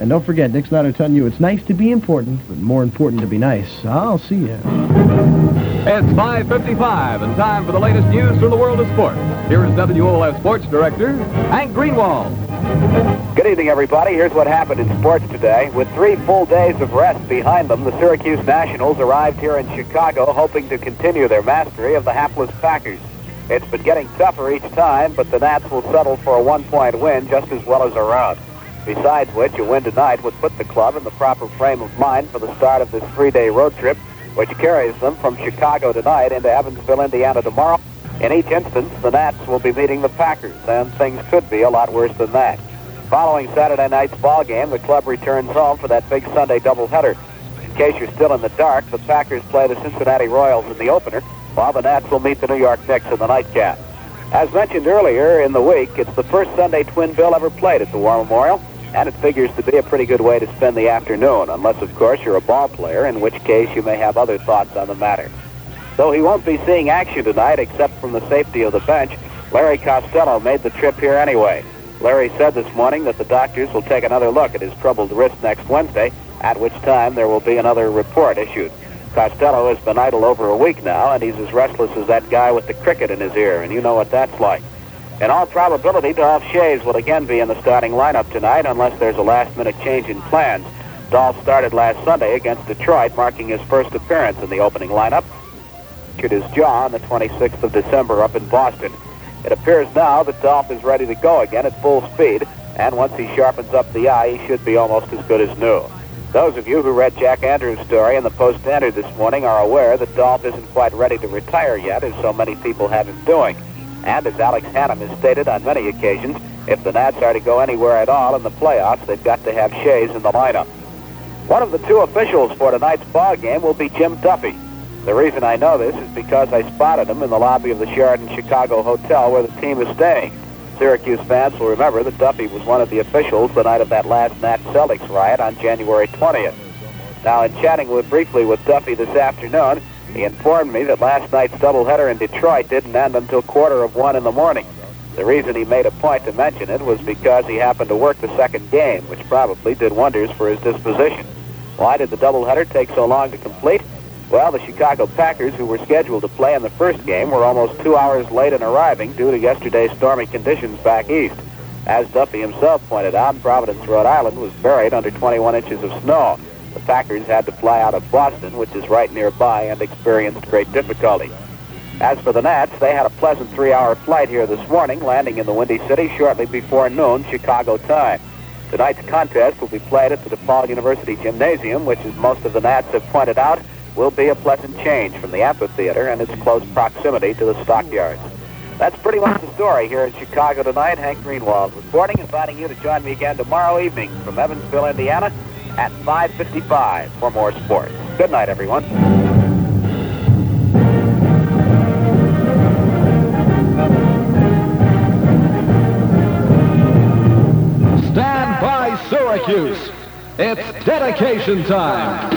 And don't forget, Dick Snyder telling you it's nice to be important, but more important to be nice. I'll see you. It's 5:55 and time for the latest news from the world of sports. Here is WOLF Sports Director Hank Greenwald. Good evening, everybody. Here's what happened in sports today. With 3 full days of rest behind them, the Syracuse Nationals arrived here in Chicago hoping to continue their mastery of the hapless Packers. It's been getting tougher each time, but the Nats will settle for a 1-point win just as well as a rout. Besides which, a win tonight would put the club in the proper frame of mind for the start of this 3-day road trip, which carries them from Chicago tonight into Evansville, Indiana tomorrow. In each instance, the Nats will be meeting the Packers, and things could be a lot worse than that. Following Saturday night's ball game, the club returns home for that big Sunday doubleheader. In case you're still in the dark, the Packers play the Cincinnati Royals in the opener, while the Nats will meet the New York Knicks in the nightcap. As mentioned earlier in the week, it's the first Sunday twin bill ever played at the War Memorial, and it figures to be a pretty good way to spend the afternoon, unless, of course, you're a ball player, in which case you may have other thoughts on the matter. Though he won't be seeing action tonight, except from the safety of the bench, Larry Costello made the trip here anyway. Larry said this morning that the doctors will take another look at his troubled wrist next Wednesday, at which time there will be another report issued. Costello has been idle over a week now, and he's as restless as that guy with the cricket in his ear, and you know what that's like. In all probability, Dolph Schayes will again be in the starting lineup tonight unless there's a last-minute change in plans. Dolph started last Sunday against Detroit, marking his first appearance in the opening lineup. Injured his jaw on the 26th of December up in Boston. It appears now that Dolph is ready to go again at full speed, and once he sharpens up the eye, he should be almost as good as new. Those of you who read Jack Andrews' story in the Post-Standard this morning are aware that Dolph isn't quite ready to retire yet, as so many people have him doing. And as Alex Hannum has stated on many occasions, if the Nats are to go anywhere at all in the playoffs, they've got to have Schayes in the lineup. One of the 2 officials for tonight's ball game will be Jim Duffy. The reason I know this is because I spotted him in the lobby of the Sheraton Chicago Hotel where the team is staying. Syracuse fans will remember that Duffy was one of the officials the night of that last Nats Celtics riot on January 20th. Now, in chatting briefly with Duffy this afternoon, he informed me that last night's doubleheader in Detroit didn't end until 1:15 in the morning. The reason he made a point to mention it was because he happened to work the second game, which probably did wonders for his disposition. Why did the doubleheader take so long to complete? Well, the Chicago Packers, who were scheduled to play in the first game, were almost 2 hours late in arriving due to yesterday's stormy conditions back east. As Duffy himself pointed out, Providence, Rhode Island was buried under 21 inches of snow. The Packers had to fly out of Boston, which is right nearby, and experienced great difficulty. As for the Nats, they had a pleasant 3-hour flight here this morning, landing in the Windy City shortly before noon Chicago time. Tonight's contest will be played at the DePaul University Gymnasium, which, as most of the Nats have pointed out, will be a pleasant change from the amphitheater and its close proximity to the stockyards. That's pretty much the story here in Chicago tonight. Hank Greenwald reporting, inviting you to join me again tomorrow evening from Evansville, Indiana at 5:55 for more sports. Good night, everyone. Stand by, Syracuse. It's dedication time.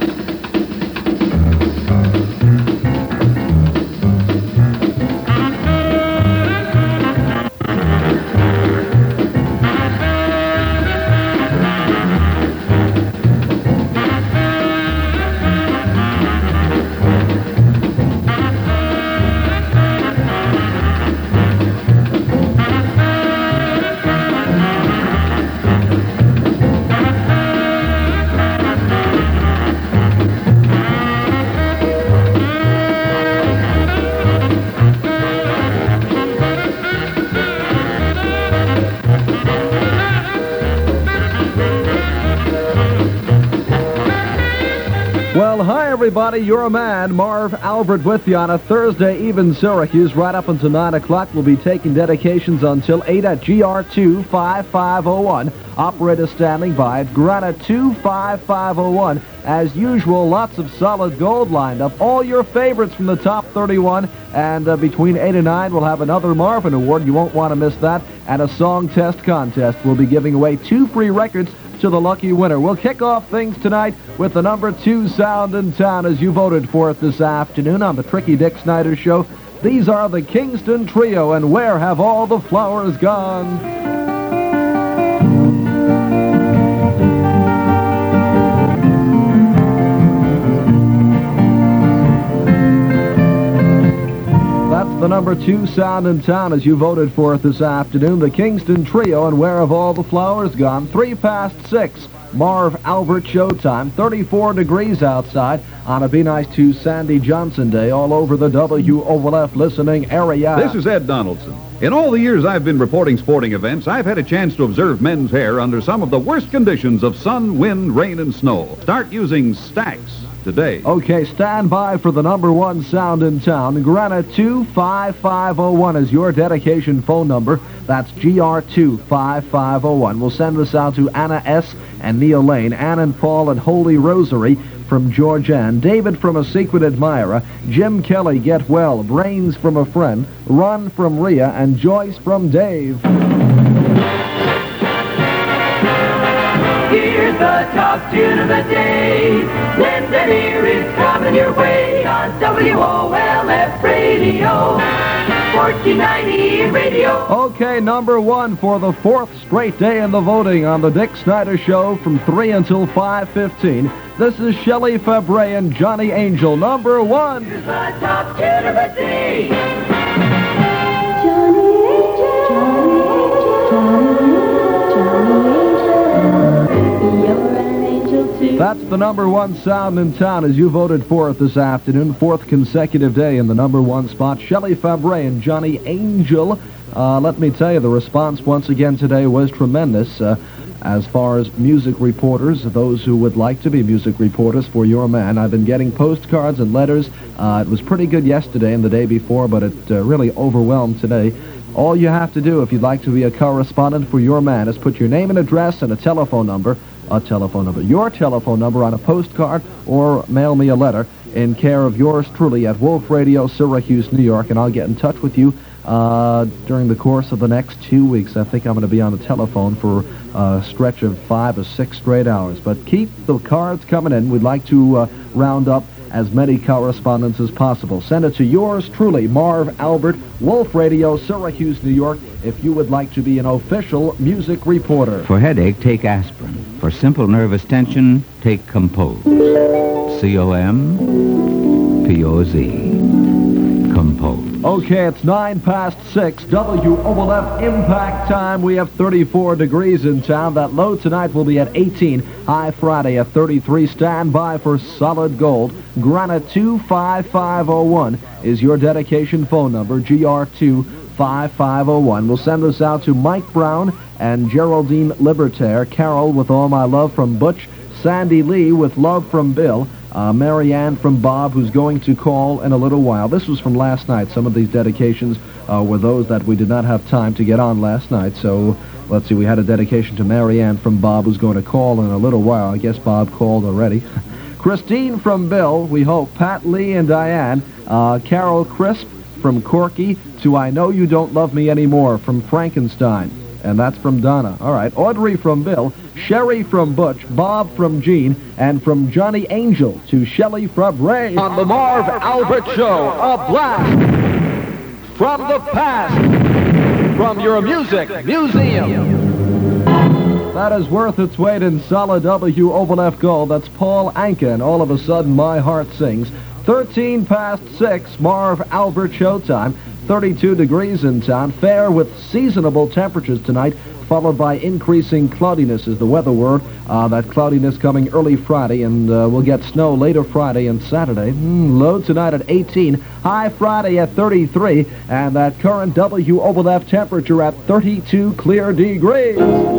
Well, hi, everybody. You're man. Marv Albert with you on a Thursday even Syracuse. Right up until 9 o'clock. We'll be taking dedications until 8 at GR2 5501. Operator standing by at Granite 25501. As usual, lots of solid gold lined up. All your favorites from the top 31. And between 8 and 9, we'll have another Marvin Award. You won't want to miss that. And a song test contest. We'll be giving away 2 free records to the lucky winner. We'll kick off things tonight with the number 2 sound in town as you voted for it this afternoon on the Tricky Dick Snyder Show. These are the Kingston Trio, and Where Have All the Flowers Gone? number 2 sound in town as you voted for it this afternoon. The Kingston Trio and Where Have All the Flowers Gone? 3 past 6. Marv Albert Showtime. 34 degrees outside on a Be Nice to Sandy Johnson Day all over the WOLF listening area. This is Ed Donaldson. In all the years I've been reporting sporting events, I've had a chance to observe men's hair under some of the worst conditions of sun, wind, rain, and snow. Start using Stax today. Okay, stand by for the number 1 sound in town. Granite 25501 is your dedication phone number. That's GR25501. We'll send this out to Anna S. and Neil Lane, Ann and Paul at Holy Rosary from Georgianne, David from A Secret Admirer, Jim Kelly, Get Well, Brains from a Friend, Ron from Rhea, and Joyce from Dave. Here's the top tune of the day. Linda here is coming your way on WOLF Radio. 1490 radio. Okay, number 1 for the 4th straight day in the voting on the Dick Snyder Show from 3 until 5:15. This is Shelley Fabre and Johnny Angel, number 1. Here's the top tune of the day. Johnny Angel, you're an angel too. That's the number 1 sound in town as you voted for it this afternoon. 4th consecutive day in the number 1 spot. Shelley Fabre and Johnny Angel. Let me tell you, the response once again today was tremendous. As far as music reporters, those who would like to be music reporters for your man, I've been getting postcards and letters. It was pretty good yesterday and the day before, but it really overwhelmed today. All you have to do if you'd like to be a correspondent for your man is put your name and address and your telephone number on a postcard or mail me a letter in care of yours truly at Wolf Radio, Syracuse, New York, and I'll get in touch with you during the course of the next 2 weeks. I think I'm going to be on the telephone for a stretch of 5 or 6 straight hours. But keep the cards coming in. We'd like to round up as many correspondents as possible. Send it to yours truly, Marv Albert, Wolf Radio, Syracuse, New York, if you would like to be an official music reporter. For headache, take aspirin. For simple nervous tension, take Compose. C-O-M-P-O-Z. Compose. Okay, it's 9 past 6. WOLF impact time. We have 34 degrees in town. That low tonight will be at 18. High Friday at 33. Stand by for solid gold. Granite 25501 is your dedication phone number. GR25501. We'll send this out to Mike Brown and Geraldine Libertaire. Carol with All My Love from Butch. Sandy Lee with Love from Bill. Mary Ann from Bob, who's going to call in a little while. This was from last night. Some of these dedications were those that we did not have time to get on last night. So, let's see, we had a dedication to Mary Ann from Bob, who's going to call in a little while. I guess Bob called already. Christine from Bill, we hope. Pat Lee and Diane. Carol Crisp from Corky to I Know You Don't Love Me Anymore from Frankenstein. And that's from Donna. All right. Audrey from Bill, Sherry from Butch, Bob from Gene, and from Johnny Angel to Shelley Fabre. On the Marv Albert Show, a blast from the past, from your music museum. That is worth its weight in solid WOLF gold. That's Paul Anka, and All of a Sudden My Heart Sings. 13 past 6, Marv Albert Showtime. 32 degrees in town, fair with seasonable temperatures tonight, followed by increasing cloudiness is the weather word. That cloudiness coming early Friday, and we'll get snow later Friday and Saturday. Low tonight at 18, high Friday at 33, and that current WOLF temperature at 32 clear degrees.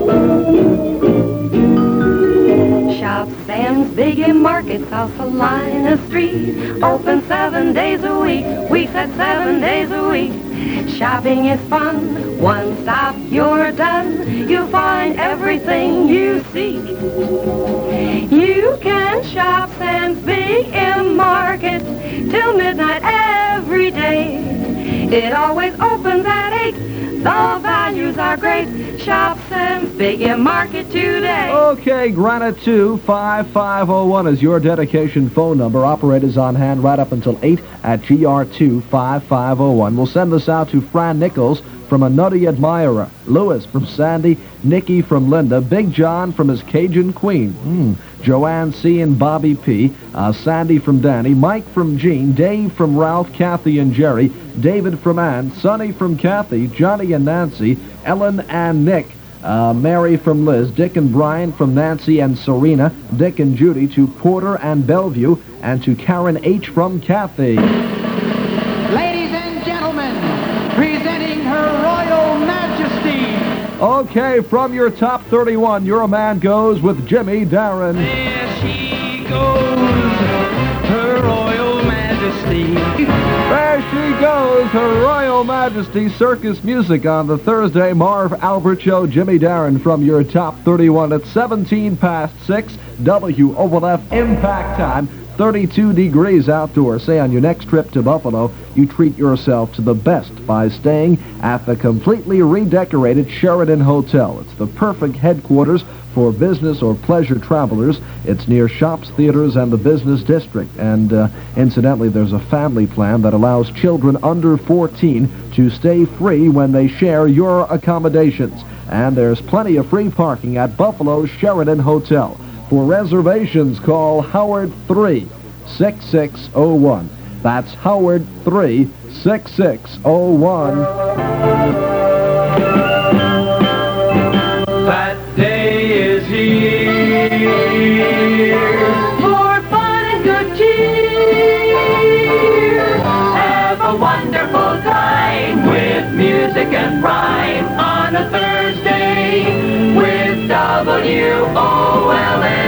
Shop Sam's Big M Markets off Salina Street. Open 7 days a week. We said 7 days a week. Shopping is fun. One stop, you're done. You'll find everything you seek. You can shop Sam's Big M Markets till midnight every day. It always opens at 8. The values are great. Shop Sam's Big M Market today. Okay, Granite 25501 is your dedication phone number. Operators on hand right up until 8 at GR25501. We'll send this out to Fran Nichols from a Nutty Admirer, Louis from Sandy, Nikki from Linda, Big John from his Cajun Queen, Joanne C. and Bobby P., Sandy from Danny, Mike from Jean, Dave from Ralph, Kathy and Jerry, David from Ann, Sonny from Kathy, Johnny and Nancy, Ellen and Nick, Mary from Liz, Dick and Brian from Nancy and Serena, Dick and Judy, to Porter and Bellevue, and to Karen H. from Kathy. Ladies and gentlemen, presenting Her Royal Majesty. Okay, from your top 31, your man goes with Jimmy Darren. There she goes, Her Royal Majesty. There she goes, Her Royal Majesty. Circus music on the Thursday Marv Albert Show. Jimmy Darren from your top 31 at 17 past 6. WOLF impact time. 32 degrees outdoors. Say on your next trip to Buffalo, you treat yourself to the best by staying at the completely redecorated Sheridan Hotel. It's the perfect headquarters for business or pleasure travelers. It's near shops, theaters, and the business district. And incidentally, there's a family plan that allows children under 14 to stay free when they share your accommodations. And there's plenty of free parking at Buffalo's Sheridan Hotel. For reservations, call Howard 3-6601. That's Howard 3-6601. That day is here. More fun and good cheer. Have a wonderful time with music and rhyme on a Thursday with WOLF.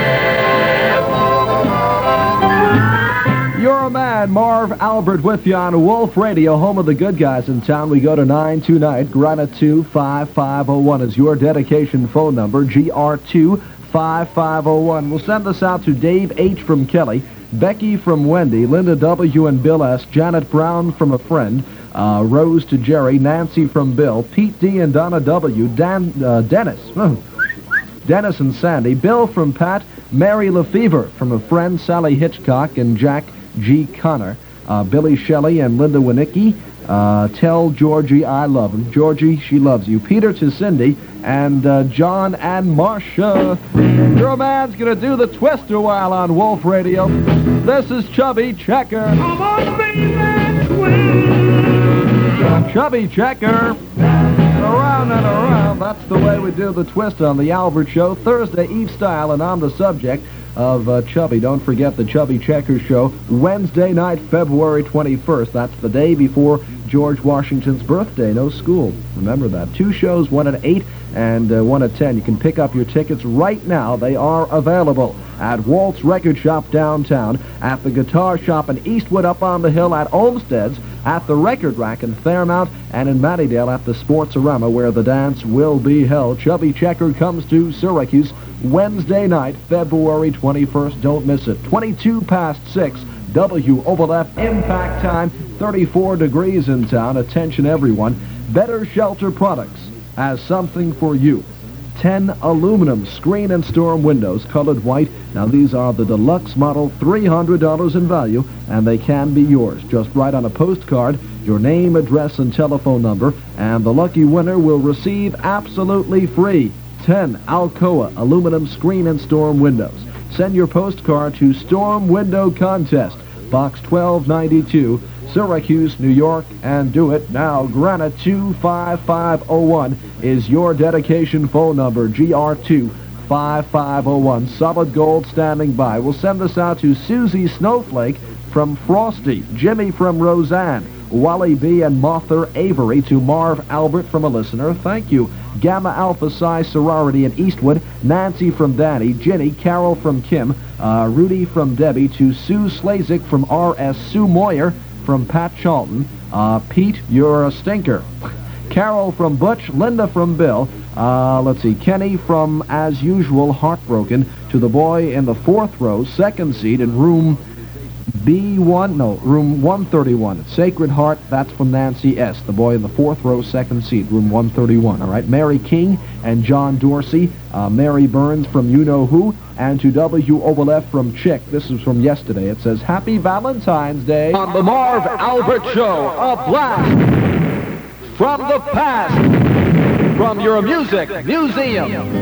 Your man, Marv Albert, with you on Wolf Radio, home of the good guys in town. We go to 9 tonight. Granite 25501 is your dedication phone number. GR25501. We'll send this out to Dave H. from Kelly, Becky from Wendy, Linda W. and Bill S., Janet Brown from a friend, Rose to Jerry, Nancy from Bill, Pete D. and Donna W., Dennis and Sandy, Bill from Pat, Mary LaFever from a friend, Sally Hitchcock and Jack G. Connor, Billy Shelley and Linda Winicki. Tell Georgie I love him. Georgie, she loves you. Peter to Cindy, and John and Marcia. Your man's going to do the twister while on Wolf Radio. This is Chubby Checker. Come on, baby, twist. Chubby Checker. Around and around. That's the way we do the twist on the Albert Show. Thursday Eve style, and on the subject of Chubby. Don't forget the Chubby Checker Show, Wednesday night, February 21st. That's the day before George Washington's birthday. No school. Remember that. 2 shows, one at 8 and one at 10. You can pick up your tickets right now. They are available at Walt's Record Shop downtown, at the Guitar Shop in Eastwood up on the hill, at Olmsted's, at the Record Rack in Fairmount, and in Mattydale at the Sportsorama, where the dance will be held. Chubby Checker comes to Syracuse Wednesday night, February 21st. Don't miss it. 22 past 6, WOLF impact time, 34 degrees in town. Attention everyone. Better Shelter Products has something for you. 10 aluminum screen and storm windows, colored white. Now these are the deluxe model, $300 in value, and they can be yours. Just write on a postcard your name, address, and telephone number, and the lucky winner will receive absolutely free 10 Alcoa aluminum screen and storm windows. Send your postcard to Storm Window Contest, Box 1292, Syracuse, New York, and do it now. Granite 25501 is your dedication phone number, GR25501. Solid Gold standing by. We'll send this out to Susie Snowflake from Frosty, Jimmy from Roseanne, Wally B. and Martha Avery, to Marv Albert from a listener. Thank you. Gamma Alpha Psi Sorority in Eastwood, Nancy from Danny, Ginny, Carol from Kim, Rudy from Debbie, to Sue Slazik from R.S., Sue Moyer from Pat Charlton, Pete, you're a stinker, Carol from Butch, Linda from Bill, let's see, Kenny from As Usual, Heartbroken, to the boy in the 4th row, 2nd seat in room room 131. Sacred Heart, that's from Nancy S., the boy in the 4th row, 2nd seat, room 131, all right? Mary King and John Dorsey, Mary Burns from You Know Who, and to WOLF from Chick. This is from yesterday. It says, Happy Valentine's Day. On the Marv Albert Show, a blast from the past, from your music museum.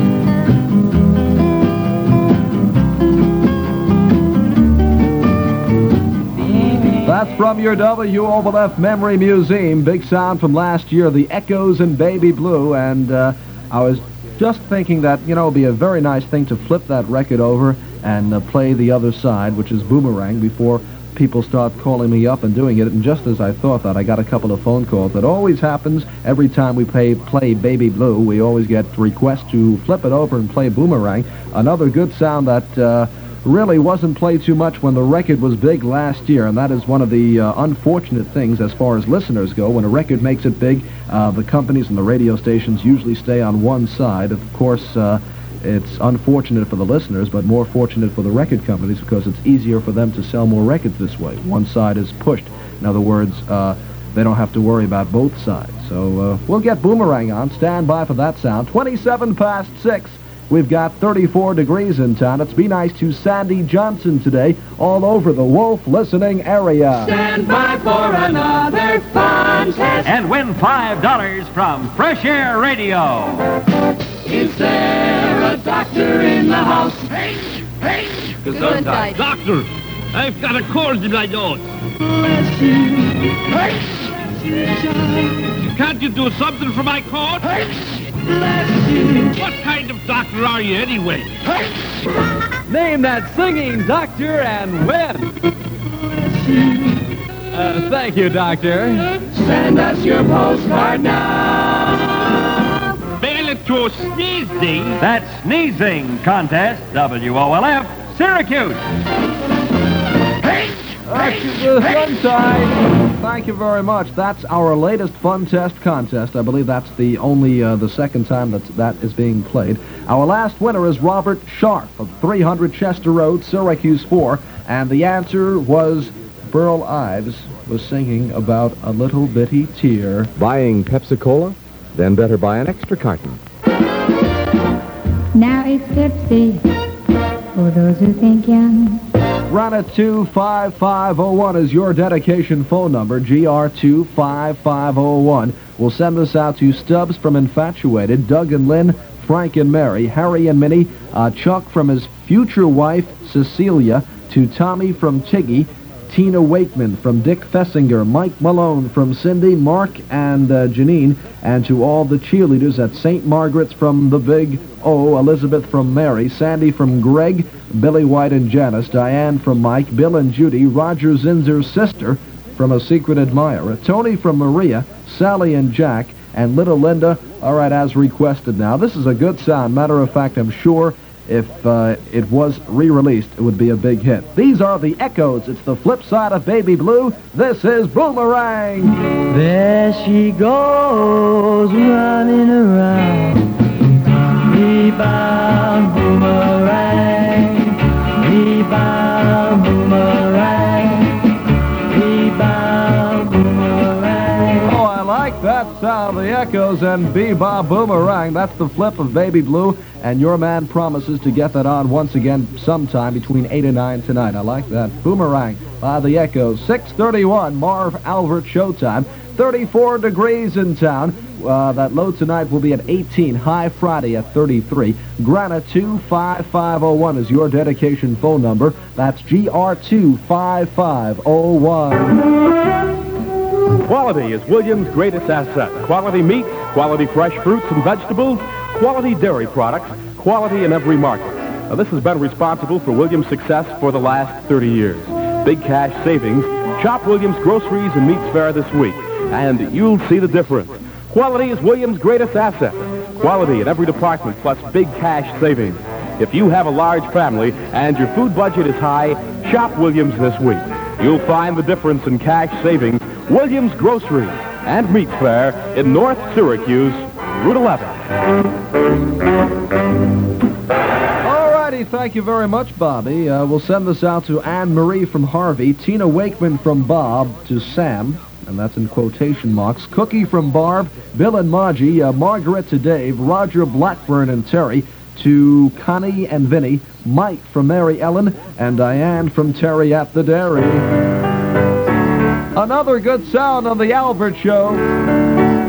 That's from your WOLF Memory Museum. Big sound from last year, the Echoes in Baby Blue. And I was just thinking that, you know, it would be a very nice thing to flip that record over and play the other side, which is Boomerang, before people start calling me up and doing it. And just as I thought that, I got a couple of phone calls. That always happens every time we play Baby Blue. We always get requests to flip it over and play Boomerang. Another good sound that really wasn't played too much when the record was big last year, and that is one of the unfortunate things as far as listeners go. When a record makes it big, the companies and the radio stations usually stay on one side. Of course, it's unfortunate for the listeners, but more fortunate for the record companies because it's easier for them to sell more records this way. One side is pushed. In other words, they don't have to worry about both sides. So we'll get Boomerang on. Stand by for that sound. 27 past 6. We've got 34 degrees in town. It's Be Nice to Sandy Johnson today, all over the Wolf listening area. Stand by for another fun test. And win $5 from Fresh Air Radio. Is there a doctor in the house? Hey, Gesundheit. Doctor, I've got a cold in my nose. bless you. Can't you do something for my cold? Bless you. What kind of doctor are you anyway? Name that singing doctor and win. Thank you, doctor. Send us your postcard now. Mail it to Sneezy. That's Sneezing Contest, WOLF, Syracuse. Thank you very much. That's our latest Fun Test contest. I believe that's the only, the second time that is being played. Our last winner is Robert Sharp of 300 Chester Road, Syracuse 4. And the answer was Burl Ives was singing about a little bitty tear. Buying Pepsi-Cola? Then better buy an extra carton. Now it's Pepsi for those who think young. Granite 25501 is your dedication phone number, GR25501. We'll send this out to Stubbs from Infatuated, Doug and Lynn, Frank and Mary, Harry and Minnie, Chuck from his future wife, Cecilia, to Tommy from Tiggy, Tina Wakeman from Dick Fessinger, Mike Malone from Cindy, Mark and Janine, and to all the cheerleaders at St. Margaret's from the Big O, Elizabeth from Mary, Sandy from Greg, Billy White and Janice, Diane from Mike, Bill and Judy, Roger Zinzer's sister from A Secret Admirer, Tony from Maria, Sally and Jack, and little Linda. All right, as requested now. This is a good sound. Matter of fact, I'm sure if it was re-released, it would be a big hit. These are the Echoes. It's the flip side of Baby Blue. This is Boomerang. There she goes, running around. Rebound, boomerang. Rebound, boomerang. Rebound, boomerang. Oh, I like that sound. The Echoes and Bebop Boomerang. That's the flip of Baby Blue. And your man promises to get that on once again sometime between 8 and 9 tonight. I like that. Boomerang by the Echoes. 6:31, Marv Albert Showtime. 34 degrees in town. That low tonight will be at 18. High Friday at 33. Granite 25501 is your dedication phone number. That's GR25501. Quality is Williams' greatest asset. Quality meats, quality fresh fruits and vegetables, quality dairy products, quality in every market. Now, this has been responsible for Williams' success for the last 30 years. Big cash savings. Shop Williams Groceries and Meats Fair this week, and you'll see the difference. Quality is Williams' greatest asset. Quality in every department plus big cash savings. If you have a large family and your food budget is high, shop Williams this week. You'll find the difference in cash savings. Williams Groceries and Meats Fair in North Syracuse, Route 11. All righty, thank you very much, Bobby. We'll send this out to Anne-Marie from Harvey, Tina Wakeman from Bob, to Sam, and that's in quotation marks, Cookie from Barb, Bill and Margie, Margaret to Dave, Roger Blackburn and Terry, to Connie and Vinny, Mike from Mary Ellen, and Diane from Terry at the Dairy. Another good sound on the Albert Show.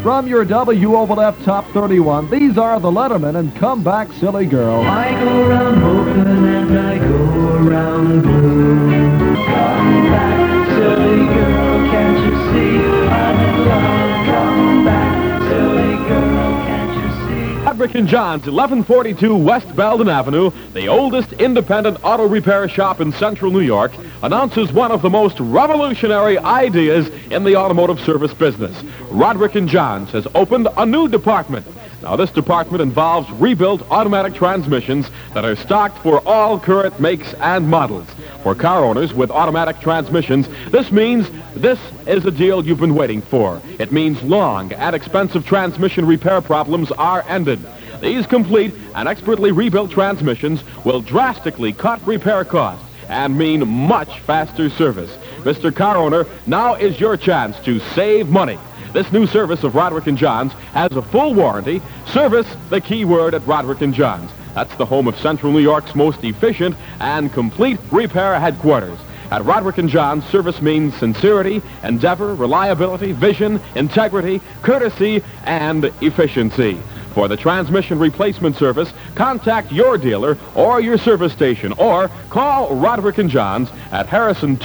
From your WOLF Top 31, these are the Lettermen and Come Back Silly Girl. I go around hoping and I go around blue. Come back, silly girl, can't you see I'm in love? Come back, silly girl, can't you see? Roderick and John's, 1142 West Belden Avenue, the oldest independent auto repair shop in central New York, announces one of the most revolutionary ideas in the automotive service business. Roderick and John's has opened a new department. Now, this department involves rebuilt automatic transmissions that are stocked for all current makes and models. For car owners with automatic transmissions, this means this is a deal you've been waiting for. It means long and expensive transmission repair problems are ended. These complete and expertly rebuilt transmissions will drastically cut repair costs and mean much faster service. Mr. Car Owner, now is your chance to save money. This new service of Roderick and John's has a full warranty. Service, the key word at Roderick and John's. That's the home of Central New York's most efficient and complete repair headquarters. At Roderick and John's, service means sincerity, endeavor, reliability, vision, integrity, courtesy, and efficiency. For the transmission replacement service, contact your dealer or your service station, or call Roderick and John's at Harrison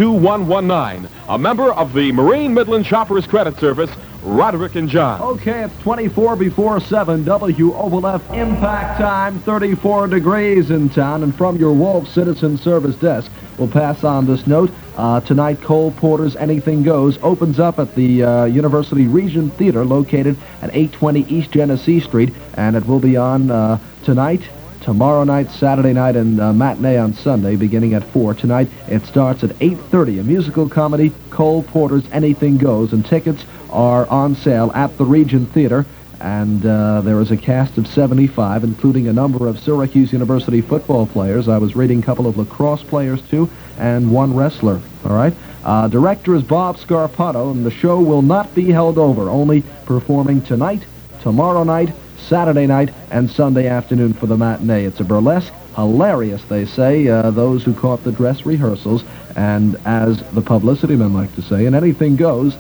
22119, a member of the Marine Midland Shoppers Credit Service, Roderick and John. Okay, it's 24 before 7, WOLF impact time, 34 degrees in town, and from your Wolf Citizen Service Desk, we'll pass on this note. Tonight, Cole Porter's Anything Goes opens up at the University Regent Theater located at 820 East Genesee Street, and it will be on tonight, tomorrow night, Saturday night, and matinee on Sunday beginning at 4. Tonight, it starts at 8:30. A musical comedy, Cole Porter's Anything Goes, and tickets are on sale at the Regent Theater. And there is a cast of 75, including a number of Syracuse University football players. I was reading a couple of lacrosse players, too, and one wrestler, all right? Director is Bob Scarpato, and the show will not be held over, only performing tonight, tomorrow night, Saturday night, and Sunday afternoon for the matinee. It's a burlesque, hilarious, they say, those who caught the dress rehearsals, and as the publicity men like to say, and anything goes,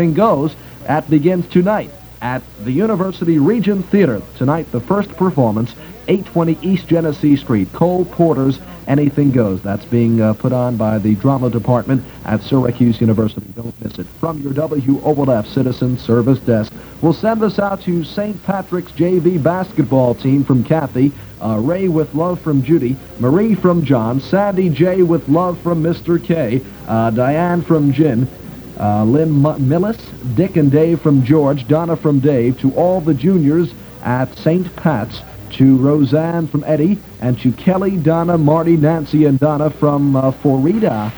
that begins tonight at the University Regent Theater. Tonight, the first performance, 820 East Genesee Street, Cole Porter's Anything Goes. That's being put on by the drama department at Syracuse University. Don't miss it. From your WOLF Citizen Service Desk, we'll send this out to St. Patrick's JV basketball team from Kathy, Ray with love from Judy, Marie from John, Sandy J with love from Mr. K, Diane from Jen, Lynn Millis, Dick and Dave from George, Donna from Dave, to all the juniors at St. Pat's, to Roseanne from Eddie, and to Kelly, Donna, Marty, Nancy, and Donna from Florida.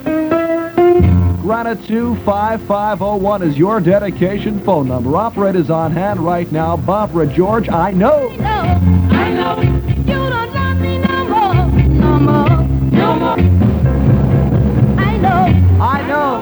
Granite 25501 is your dedication phone number. Operators on hand right now. Barbara George, I know. I know. You don't love me no more. No more. No more. I know. I know.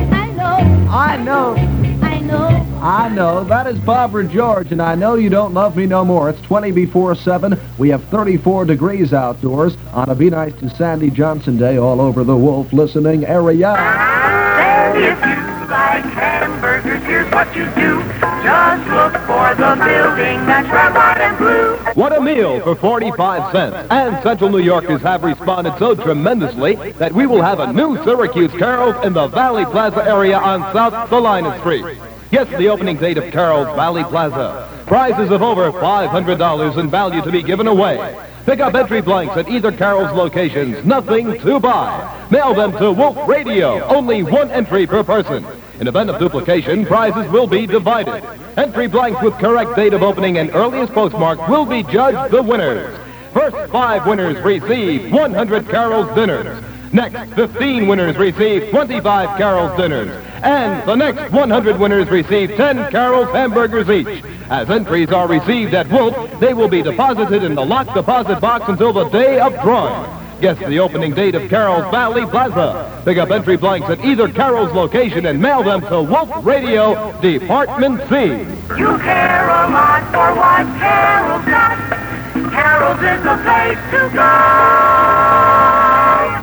I know. I know. I know. That is Barbara George, and I know you don't love me no more. It's 20 before 7. We have 34 degrees outdoors on a Be Nice to Sandy Johnson Day all over the Wolf listening area. And if you like hamburgers, here's what you do. Just look for the building that's red, white, and blue. What a meal for 45 cents. And Central New Yorkers have responded so tremendously that we will have a new Syracuse Carol's in the Valley Plaza area on South Salina Street. Yes, the opening date of Carol's Valley Plaza. Prizes of over $500 in value to be given away. Pick up entry blanks at either Carol's locations. Nothing to buy. Mail them to Wolf Radio. Only one entry per person. In event of duplication, prizes will be divided. Entry blanks with correct date of opening and earliest postmark will be judged the winners. First 5 winners receive 100 Carol's dinners. Next, 15 winners receive 25 Carol's dinners. And the next 100 winners receive 10 Carol's hamburgers each. As entries are received at Wolf, they will be deposited in the locked deposit box until the day of drawing. Guess the opening date of Carol's Valley Plaza. Pick up entry blanks at either Carol's location and mail them to Wolf Radio, Department C. You care a lot for what Carol's got. Carol's is the place to go.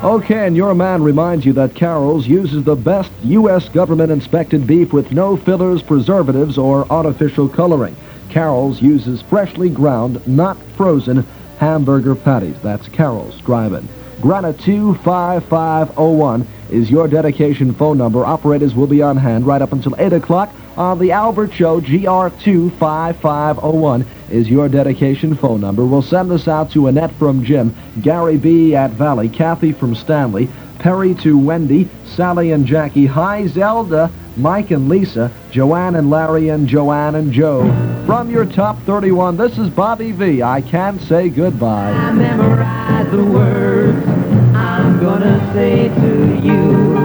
Okay, and your man reminds you that Carol's uses the best U.S. government-inspected beef with no fillers, preservatives, or artificial coloring. Carol's uses freshly ground, not frozen, hamburger patties. That's Carol's Drive-In. Granite 25501 is your dedication phone number. Operators will be on hand right up until 8 o'clock on the Albert Show. GR25501 is your dedication phone number. We'll send this out to Annette from Jim, Gary B. at Valley, Kathy from Stanley, Perry to Wendy, Sally and Jackie, Hi Zelda, Mike and Lisa, Joanne and Larry, and Joanne and Joe. From your top 31, this is Bobby V. I Can't Say Goodbye. I memorize the words I'm gonna say to you.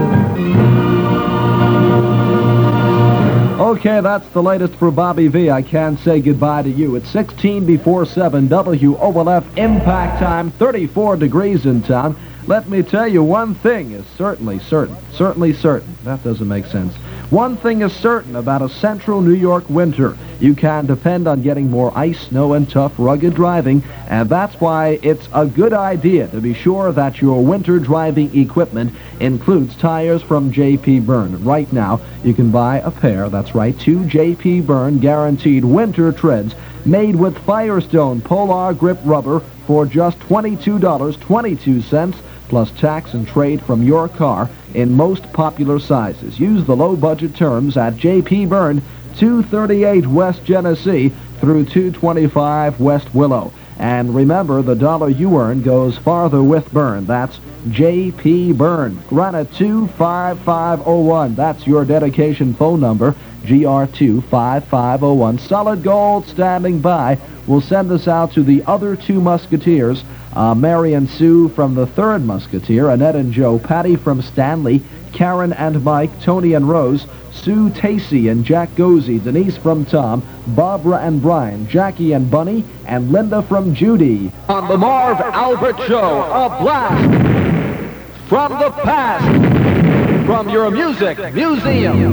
Okay, that's the latest for Bobby V. I Can't Say Goodbye to You. It's 16 before 7, WOLF impact time, 34 degrees in town. Let me tell you, one thing is certainly certain. That doesn't make sense. One thing is certain about a central New York winter. You can depend on getting more ice, snow, and tough, rugged driving, and that's why it's a good idea to be sure that your winter driving equipment includes tires from J.P. Byrne. Right now, you can buy a pair, that's right, 2 J.P. Byrne guaranteed winter treads made with Firestone Polar Grip rubber for just $22.22, plus tax and trade from your car in most popular sizes. Use the low-budget terms at J.P. Byrne, 238 West Genesee through 225 West Willow. And remember, the dollar you earn goes farther with Byrne. That's J.P. Byrne. Granite 25501. That's your dedication phone number, GR25501. Solid Gold standing by. We'll send this out to the other 2 Musketeers, Mary and Sue from the 3rd Musketeer, Annette and Joe, Patty from Stanley, Karen and Mike, Tony and Rose, Sue Tacey and Jack Gozy, Denise from Tom, Barbara and Brian, Jackie and Bunny, and Linda from Judy. On the Marv Albert Show, a blast from the past, from your music museum.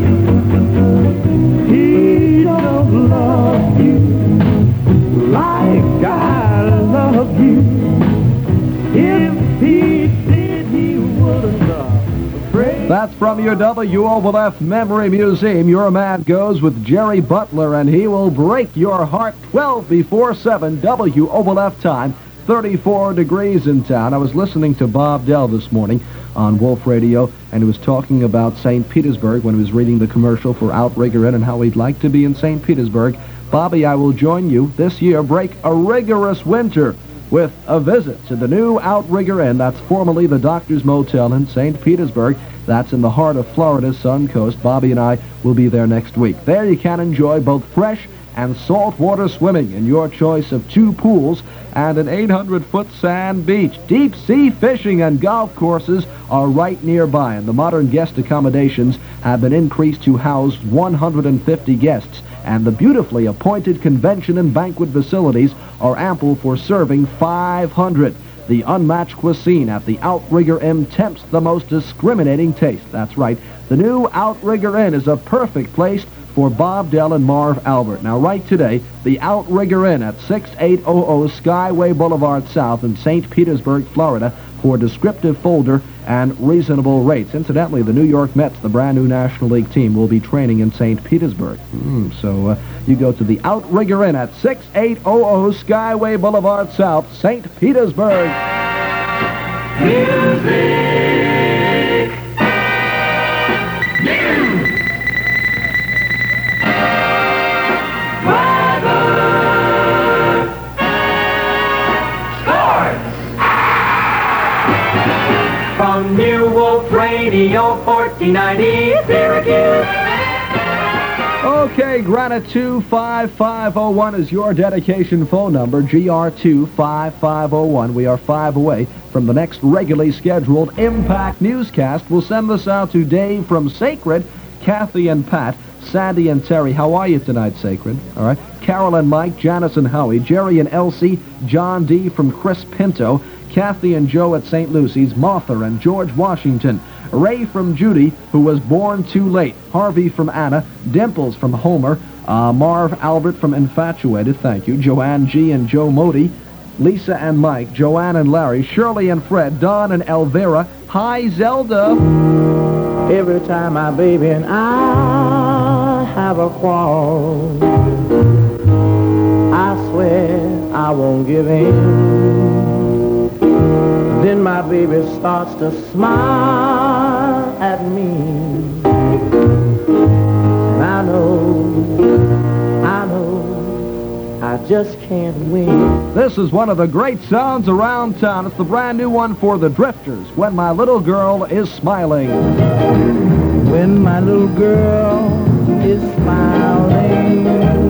He don't love you like I love you. If he did, he wouldn't love. That's from your WOLF Memory Museum. Your man goes with Jerry Butler, and he will break your heart. 12 before 7, WOLF time, 34 degrees in town. I was listening to Bob Dell this morning on Wolf Radio, and he was talking about St. Petersburg when he was reading the commercial for Outrigger Inn and how he'd like to be in St. Petersburg. Bobby, I will join you this year. Break a rigorous winter with a visit to the new Outrigger Inn. That's formerly the Doctor's Motel in St. Petersburg. That's in the heart of Florida's Sun Coast. Bobby and I will be there next week. There you can enjoy both fresh and saltwater swimming in your choice of 2 pools and an 800-foot sand beach. Deep sea fishing and golf courses are right nearby, and the modern guest accommodations have been increased to house 150 guests, and the beautifully appointed convention and banquet facilities are ample for serving 500. The unmatched cuisine at the Outrigger Inn tempts the most discriminating taste. That's right. The new Outrigger Inn is a perfect place for Bob Dell and Marv Albert. Now, right today, the Outrigger Inn at 6800 Skyway Boulevard South in St. Petersburg, Florida, for a descriptive folder and reasonable rates. Incidentally, the New York Mets, the brand new National League team, will be training in St. Petersburg. So you go to the Outrigger Inn at 6800 Skyway Boulevard South, St. Petersburg. Music. News. Weather. Sports. From New Wolf Radio 1490 Syracuse. Okay, Granite 25501 is your dedication phone number, GR25501. We are 5 away from the next regularly scheduled Impact newscast. We'll send this out to Dave from Sacred, Kathy and Pat, Sandy and Terry. How are you tonight, Sacred? All right. Carol and Mike, Janice and Howie, Jerry and Elsie, John D. from Chris Pinto, Kathy and Joe at St. Lucy's, Martha and George Washington, Ray from Judy, who was born too late, Harvey from Anna, Dimples from Homer, Marv Albert from Infatuated, thank you, Joanne G. and Joe Modi, Lisa and Mike, Joanne and Larry, Shirley and Fred, Don and Elvira. Hi, Zelda. Every time my baby and I have a quarrel, I swear I won't give in. Then my baby starts to smile at me. And I know, I just can't win. This is one of the great sounds around town. It's the brand new one for the Drifters, When My Little Girl Is Smiling. When my little girl is smiling.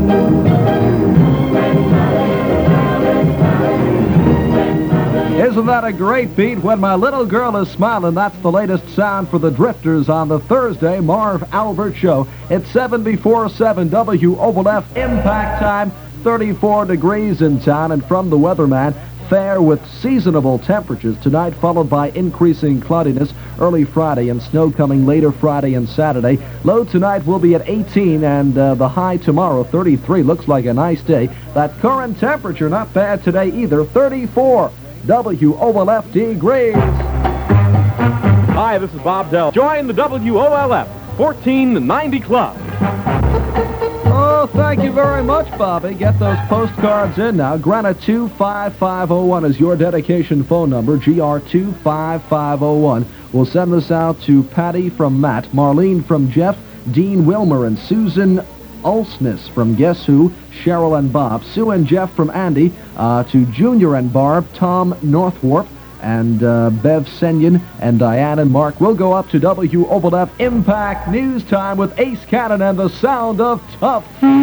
Isn't that a great beat? When My Little Girl Is Smiling. That's the latest sound for the Drifters on the Thursday Marv Albert Show. It's 7 before 7, WOLF Impact Time. 34 degrees in town, and from the weatherman, fair with seasonable temperatures tonight, followed by increasing cloudiness early Friday and snow coming later Friday and Saturday. Low tonight will be at 18, and the high tomorrow, 33. Looks like a nice day. That current temperature, not bad today either, 34 WOLF degrees. Hi, this is Bob Dell. Join the WOLF 1490 Club. Oh, thank you very much, Bobby. Get those postcards in now. Granite 25501 is your dedication phone number, GR 25501. We'll send this out to Patty from Matt, Marlene from Jeff, Dean Wilmer, and Susan Ulsness from Guess Who, Cheryl and Bob, Sue and Jeff from Andy, to Junior and Barb, Tom Northwarp, and Bev Senyon and Diane and Mark. Will go up to WOLF Impact News Time with Ace Cannon and the sound of tough.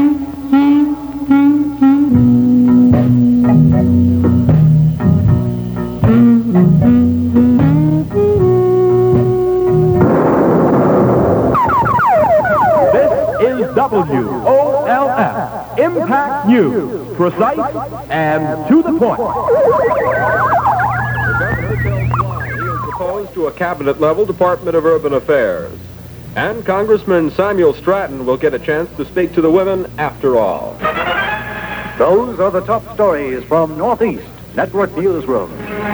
This is WOLF Impact News. Precise and to the point. To a cabinet-level Department of Urban Affairs. And Congressman Samuel Stratton will get a chance to speak to the women after all. Those are the top stories from Northeast Network Newsroom.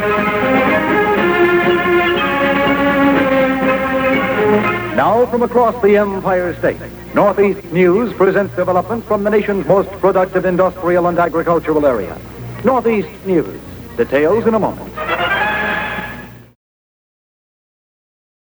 Now from across the Empire State, Northeast News presents developments from the nation's most productive industrial and agricultural area. Northeast News. Details in a moment.